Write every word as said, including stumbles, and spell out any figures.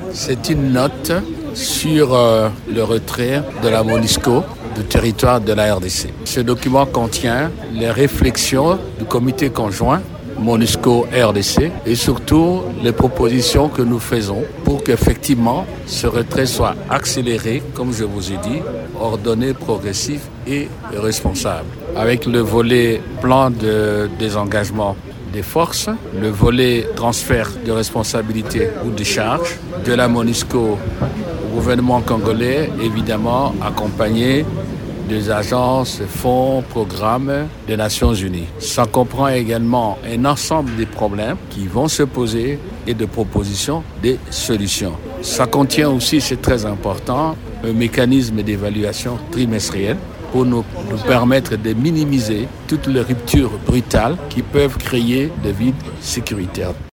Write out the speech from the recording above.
C'est une note sur euh, le retrait de la MONUSCO du territoire de la R D C. Ce document contient les réflexions du comité conjoint MONUSCO-R D C et surtout les propositions que nous faisons pour qu'effectivement ce retrait soit accéléré, comme je vous ai dit, ordonné, progressif et responsable. Avec le volet plan de désengagement des forces, le volet transfert de responsabilité ou de charge de la MONUSCO au gouvernement congolais, évidemment accompagné des agences, fonds, programmes des Nations Unies. Ça comprend également un ensemble de problèmes qui vont se poser et de propositions, des solutions. Ça contient aussi, c'est très important, un mécanisme d'évaluation trimestrielle pour nous, nous permettre de minimiser toutes les ruptures brutales qui peuvent créer des vides sécuritaires.